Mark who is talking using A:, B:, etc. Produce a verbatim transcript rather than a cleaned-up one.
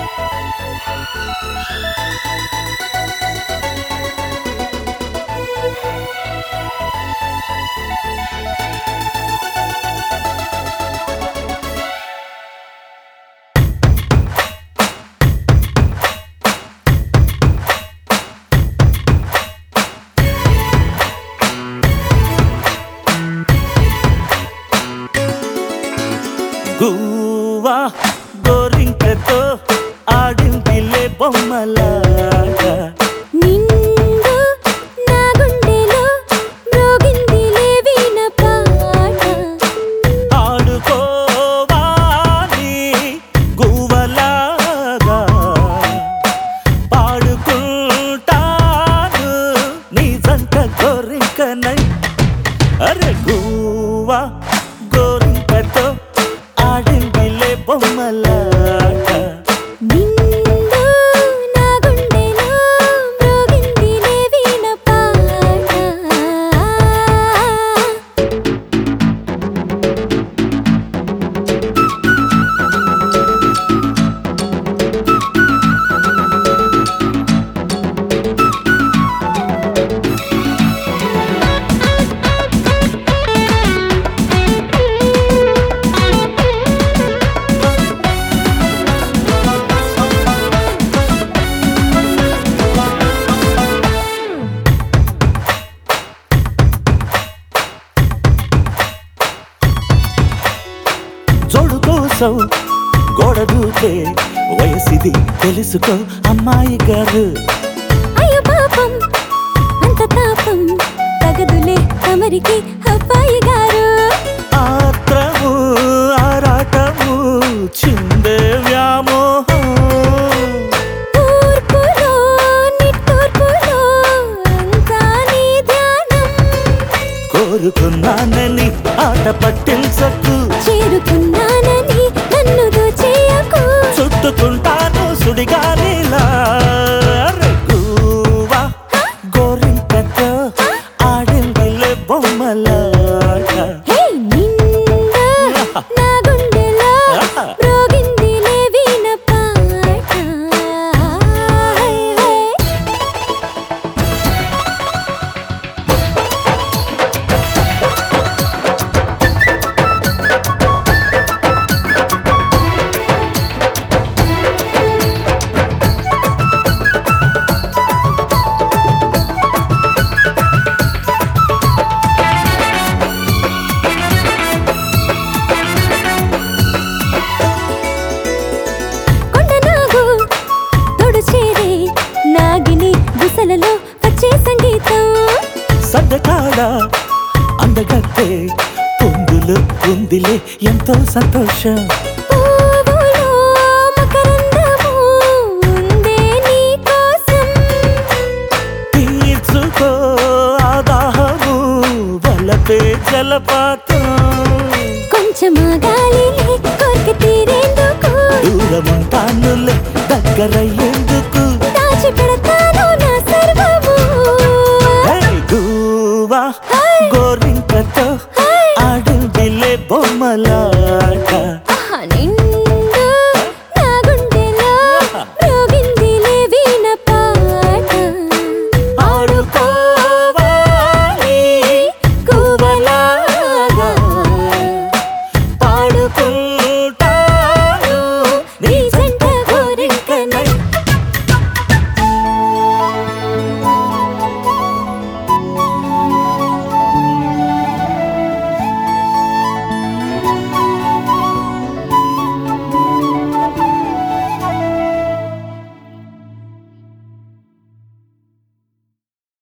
A: గువ్వా గోరింకతో ఆడిందిలే బొమ్మలాగా
B: నిండు నా గుండెలో మ్రోగిందిలే వీణ పాట
A: ఆడుకోవాలి గువ్వలాగా పాడుకుంటాను నీ జంట గోరింకనై అరే గువ్వా గోరింకతో ఆడిందిలే బొమ్మలాగా
B: నిండు నా గుండెలో మ్రోగిందిలే వీణ పాట
A: జోడు కోసం గోడ దూకే వయసిది తెలుసుకో అమ్మాయి గారు
B: అయ్యో పాపం అంత తాపం తగదులే తమరికి అబ్బాయి గారు
A: ఆత్రము ఆరాటము చిందే వ్యామోహం
B: తూర్పులో నిట్టూర్పులో అంతా నీ ధ్యానం
A: కోరుకున్నానని ఆట పట్టించకు
B: చేరుకున్నానని నన్ను దోచేయకు
A: చుట్టుకుంటాను సుడిగాలిలా గువ్వా గోరింకతో ఆడిందిలే బొమ్మలాగా
B: హే నిండు నా గుండెలో మ్రోగిందిలే వీణ పాట హే హే కొండనాగు తోడు చేరే నాగిని గుసలలో వచ్చే సంగీతం
A: సడ్డకాడ అందగత్తే పొందులు ఉందిలే ఎంతో సంతోషం
B: పువ్వులో మకరందము ఉందే నీ కోసం
A: తీర్చుకో ఆదాహము వలపే జలపాతం
B: కొంచెమా గాలిలే కోరిక తీరేందుకు
A: దూరముంటానులే దగ్గరయ్యే